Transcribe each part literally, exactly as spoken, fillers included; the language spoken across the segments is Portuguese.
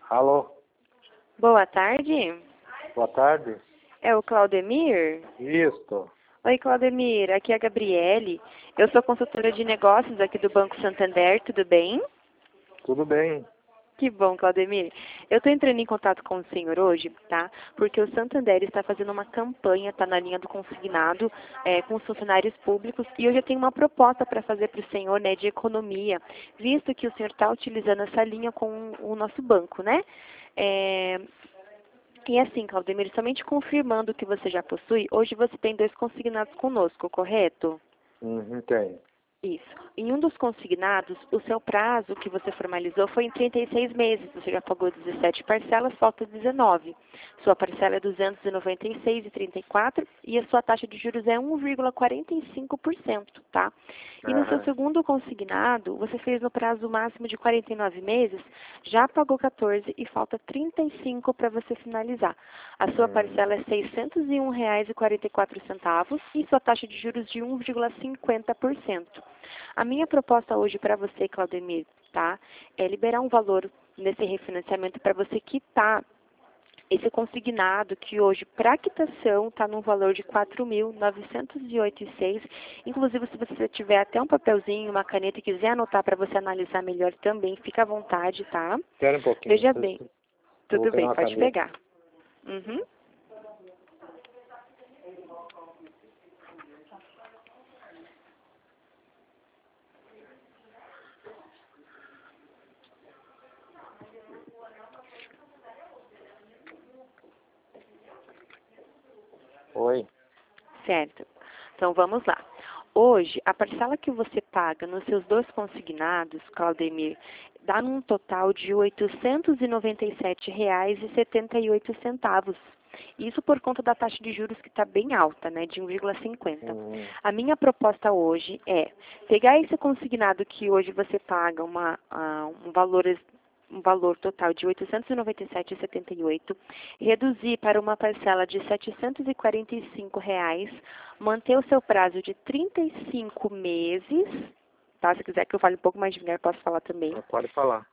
Alô, Boa tarde. boa tarde. É o Claudemir? Isto. Oi, Claudemir. Aqui é a Gabriele. Eu sou consultora de negócios aqui do Banco Santander. Tudo bem? Tudo bem? Que bom, Claudemir. Eu estou entrando em contato com o senhor hoje, tá? Porque o Santander está fazendo uma campanha, está na linha do consignado, é, com os funcionários públicos, e hoje eu tenho uma proposta para fazer para o senhor, né, de economia, visto que o senhor está utilizando essa linha com o nosso banco, né? É, E assim, Claudemir, somente confirmando o que você já possui, hoje você tem dois consignados conosco, correto? Uhum, tem. Isso. Em um dos consignados, o seu prazo que você formalizou foi em trinta e seis meses. Você já pagou dezessete parcelas, falta dezenove. Sua parcela é duzentos e noventa e seis vírgula trinta e quatro e a sua taxa de juros é um vírgula quarenta e cinco por cento, tá? E no seu Aham. segundo consignado, você fez no prazo máximo de quarenta e nove meses, já pagou quatorze e falta trinta e cinco para você finalizar. A sua Hum. parcela é seiscentos e um reais e quarenta e quatro centavos e sua taxa de juros de um vírgula cinquenta por cento. A minha proposta hoje para você, Claudemir, tá, é liberar um valor nesse refinanciamento para você quitar esse consignado que hoje, para quitação, está num valor de quatro mil novecentos e oito reais e seis centavos. Inclusive, se você tiver até um papelzinho, uma caneta e quiser anotar para você analisar melhor também, fica à vontade, tá? Espera um pouquinho. Veja Eu bem. eu vou Tudo pegar bem, uma pode caneta. pegar. Uhum. Oi. Certo. Então vamos lá. Hoje, a parcela que você paga nos seus dois consignados, Claudemir, dá num total de oitocentos e noventa e sete reais e setenta e oito centavos. Isso por conta da taxa de juros que está bem alta, né, de um vírgula cinquenta. Uhum. A minha proposta hoje é pegar esse consignado que hoje você paga uma, ah, um valor um valor total de oitocentos e noventa e sete reais e setenta e oito, reduzir para uma parcela de setecentos e quarenta e cinco reais, manter o seu prazo de trinta e cinco meses, tá? Se quiser que eu fale um pouco mais devagar, posso falar também. Pode falar.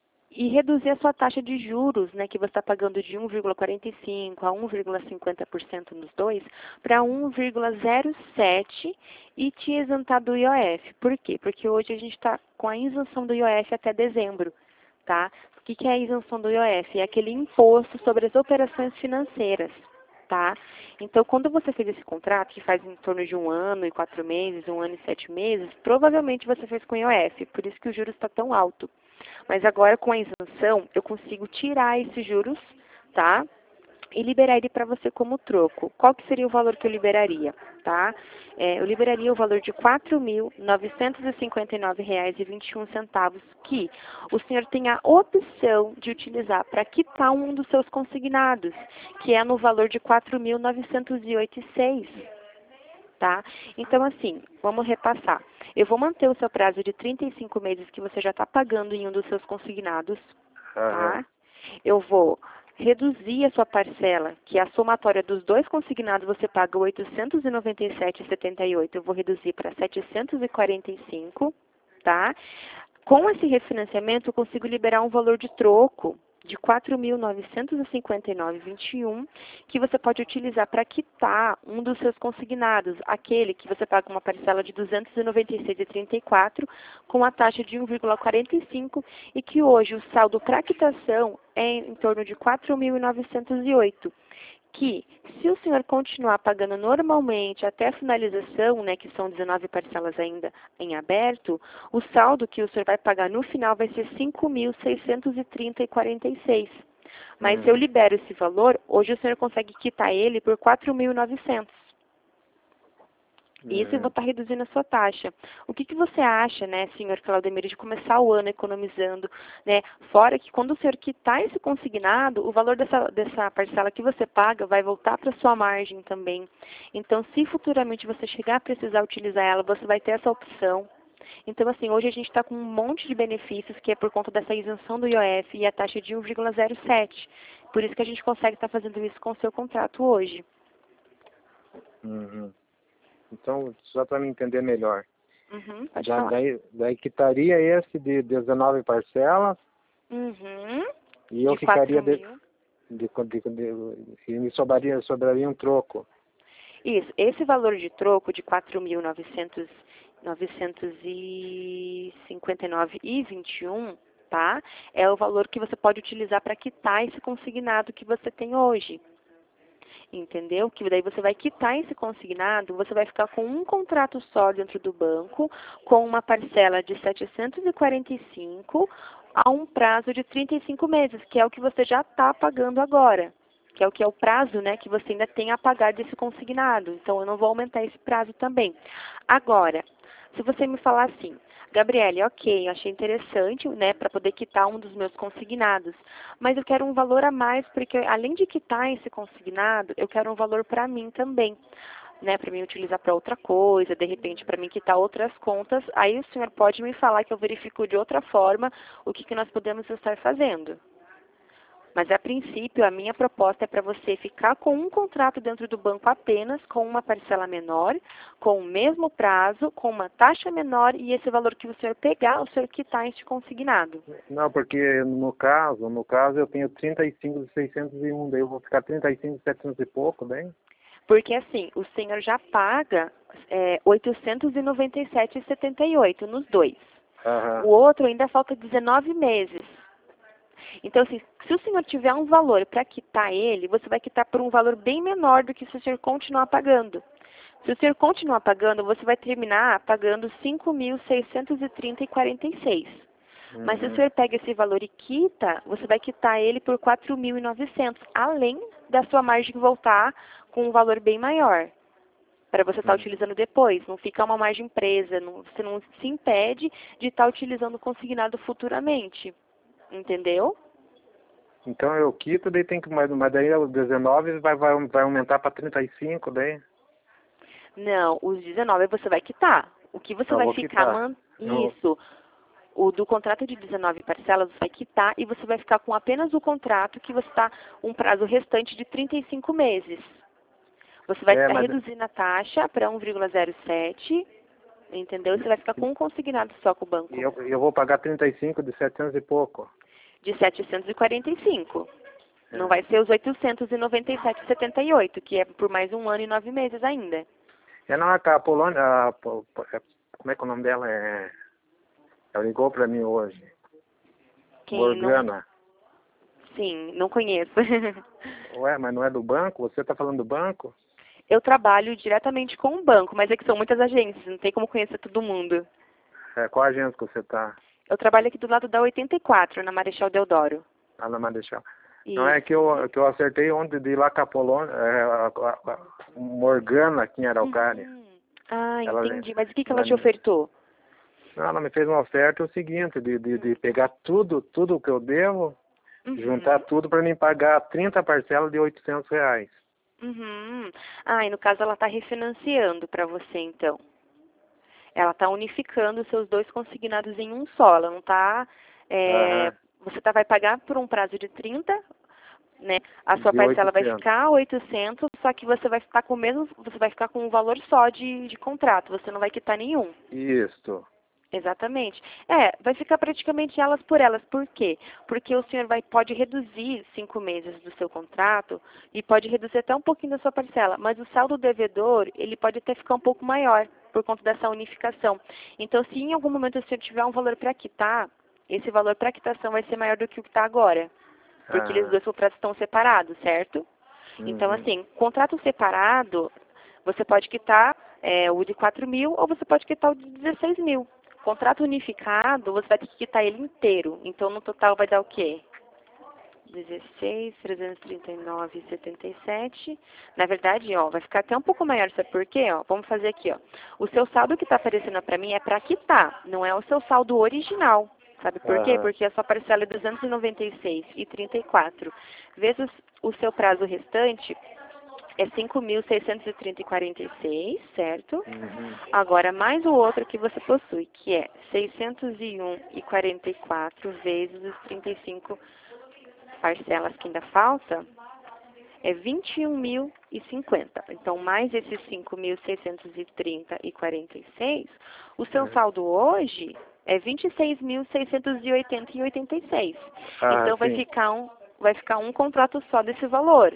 E reduzir a sua taxa de juros, né, que você está pagando de um vírgula quarenta e cinco por cento a um vírgula cinquenta por cento nos dois, para um vírgula zero sete por cento e te isentar do I O F. Por quê? Porque hoje a gente está com a isenção do I O F até dezembro. Tá? O que, que é a isenção do I O F? É aquele imposto sobre as operações financeiras, tá? Então, quando você fez esse contrato, que faz em torno de um ano e quatro meses, um ano e sete meses, provavelmente você fez com I O F, por isso que o juros está tão alto. Mas agora, com a isenção, eu consigo tirar esses juros, tá? E liberar ele para você como troco. Qual que seria o valor que eu liberaria, tá? É, eu liberaria o valor de quatro mil novecentos e cinquenta e nove reais e vinte e um centavos que o senhor tem a opção de utilizar para quitar um dos seus consignados, que é no valor de quatro mil novecentos e oito reais e seis centavos. Tá? Então, assim, vamos repassar. Eu vou manter o seu prazo de trinta e cinco meses que você já está pagando em um dos seus consignados, Aham. tá? Eu vou reduzir a sua parcela, que é a somatória dos dois consignados, você paga oitocentos e noventa e sete reais e setenta e oito, eu vou reduzir para setecentos e quarenta e cinco, tá? Com esse refinanciamento, eu consigo liberar um valor de troco de quatro mil novecentos e cinquenta e nove reais e vinte e um, que você pode utilizar para quitar um dos seus consignados, aquele que você paga uma parcela de duzentos e noventa e seis reais e trinta e quatro, com a taxa de um vírgula quarenta e cinco, e que hoje o saldo para quitação é em torno de quatro mil novecentos e oito. Que, se o senhor continuar pagando normalmente até a finalização, né, que são dezenove parcelas ainda em aberto, o saldo que o senhor vai pagar no final vai ser cinco mil seiscentos e trinta reais e quarenta e seis. Mas se eu Uhum. libero esse valor, hoje o senhor consegue quitar ele por quatro mil e novecentos. Isso eu vou Uhum. estar reduzindo a sua taxa. O que, que você acha, né, senhor Claudemir, de começar o ano economizando, né? Fora que quando o senhor quitar esse consignado, o valor dessa, dessa parcela que você paga vai voltar para sua margem também. Então, se futuramente você chegar a precisar utilizar ela, você vai ter essa opção. Então, assim, hoje a gente está com um monte de benefícios que é por conta dessa isenção do I O F e a taxa de um vírgula zero sete. Por isso que a gente consegue estar fazendo isso com o seu contrato hoje. Uhum. Então, só para me entender melhor. Uhum, pode Da, falar. daí, daí quitaria esse de dezenove parcelas Uhum. E eu de ficaria quatro de, mil. de, de, de, e me sobraria, sobraria um troco. Isso, esse valor de troco de quatro mil novecentos e cinquenta e nove e vinte e um, tá? É o valor que você pode utilizar para quitar esse consignado que você tem hoje. Entendeu? Que daí você vai quitar esse consignado, você vai ficar com um contrato só dentro do banco, com uma parcela de setecentos e quarenta e cinco a um prazo de trinta e cinco meses, que é o que você já está pagando agora, que é o que é o prazo, né, que você ainda tem a pagar desse consignado. Então, eu não vou aumentar esse prazo também. Agora, se você me falar assim, Gabriele, ok, eu achei interessante, né, para poder quitar um dos meus consignados, mas eu quero um valor a mais, porque além de quitar esse consignado, eu quero um valor para mim também, né, para mim utilizar para outra coisa, de repente para mim quitar outras contas, aí o senhor pode me falar que eu verifico de outra forma o que, que nós podemos estar fazendo. Mas, a princípio, a minha proposta é para você ficar com um contrato dentro do banco apenas, com uma parcela menor, com o mesmo prazo, com uma taxa menor e esse valor que o senhor pegar, o senhor quitar este consignado. Não, porque no caso, no caso eu tenho trinta e cinco de seiscentos e um, daí eu vou ficar trinta e cinco de setecentos e pouco, bem? Porque, assim, o senhor já paga é, oitocentos e noventa e sete reais e setenta e oito nos dois. Aham. O outro ainda falta dezenove meses. Então, assim, se o senhor tiver um valor para quitar ele, você vai quitar por um valor bem menor do que se o senhor continuar pagando. Se o senhor continuar pagando, você vai terminar pagando cinco mil seiscentos e trinta reais e quarenta e seis. Uhum. Mas se o senhor pega esse valor e quita, você vai quitar ele por quatro mil e novecentos, além da sua margem voltar com um valor bem maior, para você estar Uhum. utilizando depois. Não fica uma margem presa, não, você não se impede de estar utilizando o consignado futuramente. Entendeu? Então eu quito, daí tem que, mas, mas daí o dezenove vai, vai, vai aumentar para trinta e cinco, daí? Não, os dezenove você vai quitar. O que você Eu vai vou ficar, quitar. man... Eu, isso, o do contrato de dezenove parcelas você vai quitar e você vai ficar com apenas o contrato que você está um prazo restante de trinta e cinco meses. Você vai é, estar mas reduzindo a taxa para um vírgula zero sete, entendeu? Você vai ficar com um consignado só com o banco, eu, eu vou pagar trinta e cinco de setecentos e pouco. de setecentos e quarenta e cinco. Não É. vai ser os oitocentos e noventa e sete reais e setenta e oito, que é por mais um ano e nove meses ainda. É, não, a Polônia, a, Po- Po- é, como é que é o nome dela? É, ela ligou para mim hoje. Quem não... Morgana. Sim, não conheço. Ué, mas não é do banco? Você está falando do banco? Eu trabalho diretamente com o banco, mas é que são muitas agências, não tem como conhecer todo mundo. É, qual agência que você está? Eu trabalho aqui do lado da oitenta e quatro, na Marechal Deodoro. Ah, na Marechal. Não é que Isso. eu, que eu acertei ontem de ir lá com a Polônia, é, a, a, a Morgana aqui em Araucária. Uhum. Ah, Ela, entendi. Mas o que, que ela ela, te ofertou? não, ela me fez uma oferta, é o seguinte, de, de, de pegar tudo, tudo que eu devo, juntar Uhum. tudo para mim pagar trinta parcelas de oitocentos reais. Uhum. Ah, e no caso ela está refinanciando para você, então. Ela está unificando os seus dois consignados em um só. Ela não está... Aham, você tá, vai pagar por um prazo de trinta, né? A sua de parcela vai oitocentos. ficar oitocentos, só que você vai ficar com o mesmo, você vai ficar com um valor só de, de contrato, você não vai quitar nenhum. Isso. Exatamente. É, vai ficar praticamente elas por elas. Por quê? Porque o senhor vai, pode reduzir cinco meses do seu contrato e pode reduzir até um pouquinho da sua parcela, mas o saldo devedor, ele pode até ficar um pouco maior por conta dessa unificação. Então, se em algum momento o senhor tiver um valor para quitar, esse valor para quitação vai ser maior do que o que está agora, porque eles Ah, dois contratos estão separados, certo? Então, uhum. assim, contrato separado, você pode quitar é, o de quatro mil ou você pode quitar o de dezesseis mil. Contrato unificado, você vai ter que quitar ele inteiro. Então, no total, vai dar o quê? dezesseis, trezentos e trinta e nove e setenta e sete. Na verdade, ó, vai ficar até um pouco maior, sabe por quê? Ó, vamos fazer aqui, ó. O seu saldo que está aparecendo para mim é para quitar, não é o seu saldo original. Sabe por quê? Aham. Porque a sua parcela é duzentos e noventa e seis e trinta e quatro. Vezes o seu prazo restante é cinco mil seiscentos e trinta e quarenta e seis, certo? Uhum. Agora, mais o outro que você possui, que é seiscentos e um e quarenta e quatro vezes os trinta e cinco parcelas que ainda falta, é vinte e um mil e cinquenta. Então, mais esses cinco mil seiscentos e trinta e quarenta e seis, o seu Uhum. saldo hoje É vinte e seis mil seiscentos e oitenta e oitenta e seis. Ah, Então vai sim. ficar um vai ficar um contrato só desse valor.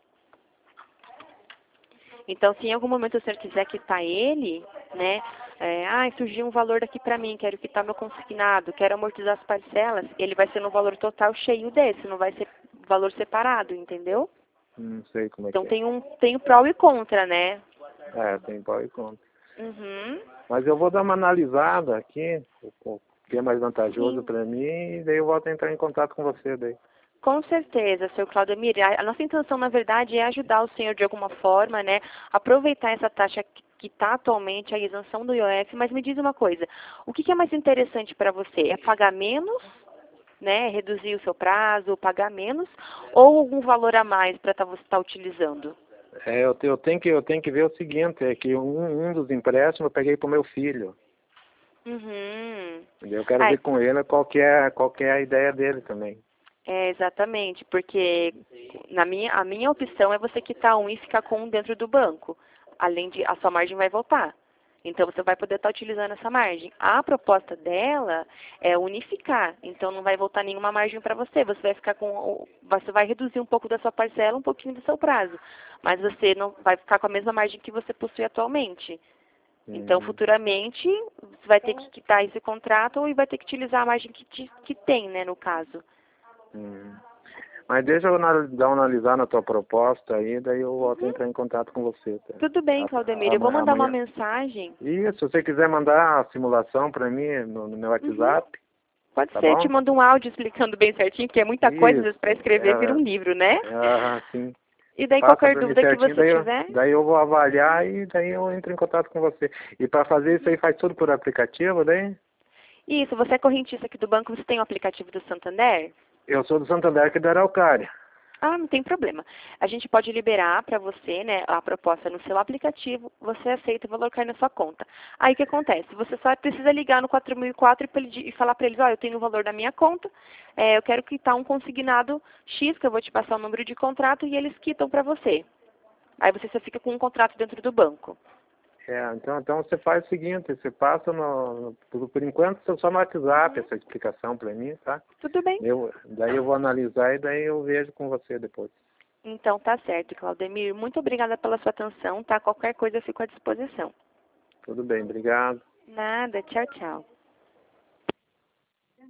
Então, se em algum momento o senhor quiser quitar ele, né, é, ah, surgiu um valor daqui para mim, quero quitar meu consignado, quero amortizar as parcelas, ele vai ser no valor total cheio desse, não vai ser valor separado, entendeu? Não sei como é Então que é. tem um tem o pró e contra, né? É, tem pau e conta. Uhum. Mas eu vou dar uma analisada aqui, o o que é mais vantajoso Sim. para mim, e daí eu volto a entrar em contato com você daí. Com certeza, senhor Claudemir. A, a nossa intenção, na verdade, é ajudar o senhor de alguma forma, né? Aproveitar essa taxa que está atualmente, a isenção do I O F, mas me diz uma coisa, o que, que é mais interessante para você? É pagar menos, né? Reduzir o seu prazo, pagar menos, ou algum valor a mais para tá, você estar utilizando? É, eu, te- eu, tenho que, eu tenho que ver o seguinte, é que um, um dos empréstimos eu peguei para o meu filho. Uhum. Eu quero Ah, ver com ele qual que é, qual que é a ideia dele também. é, exatamente, porque na minha, a minha opção é você quitar um e ficar com um dentro do banco. Além de, a sua margem vai voltar. Então você vai poder estar utilizando essa margem. A proposta dela é unificar. Então não vai voltar nenhuma margem para você. Você vai ficar com, o- você vai reduzir um pouco da sua parcela, um pouquinho do seu prazo. Mas você não vai ficar com a mesma margem que você possui atualmente. Então, Uhum. futuramente, você vai ter que quitar esse contrato e vai ter que utilizar a margem que, te- que tem, né, no caso. Uhum. Mas deixa eu anal- dar uma analisar na tua proposta aí, daí eu volto a Uhum. entrar em contato com você. Tá? Tudo bem, A- Claudemir. Eu vou ama- mandar uma Amanhã. mensagem. E se você quiser mandar a simulação para mim no, no meu Uhum. WhatsApp, Pode tá ser, eu te bom? mando um áudio explicando bem certinho, porque é muita coisa, às vezes, para Isso. escrever vira um É, livro, né? é, ah, sim. E daí Passa qualquer para mim dúvida que certinho, você daí eu, tiver. daí eu vou avaliar e daí eu entro em contato com você. E para fazer isso aí faz tudo por aplicativo, daí? Isso, você é correntista aqui do banco, você tem o aplicativo do Santander? Eu sou do Santander aqui da Araucária. Ah, não tem problema. A gente pode liberar para você, né, a proposta no seu aplicativo, você aceita, o valor cai na sua conta. Aí o que acontece? Você só precisa ligar no quatro mil e quatro e pedir- e falar para eles, ó, eu tenho o valor da minha conta, é, eu quero quitar um consignado X, que eu vou te passar o número de contrato, e eles quitam para você. Aí você só fica com um contrato dentro do banco. É, então, então você faz o seguinte, você passa no, no- por, por enquanto só no WhatsApp Uhum. essa explicação para mim, tá? Tudo bem? Eu, daí eu vou analisar e daí eu vejo com você depois. Então tá certo, Claudemir. Muito obrigada pela sua atenção, tá? Qualquer coisa eu fico à disposição. Tudo bem, obrigado. Nada, tchau, tchau.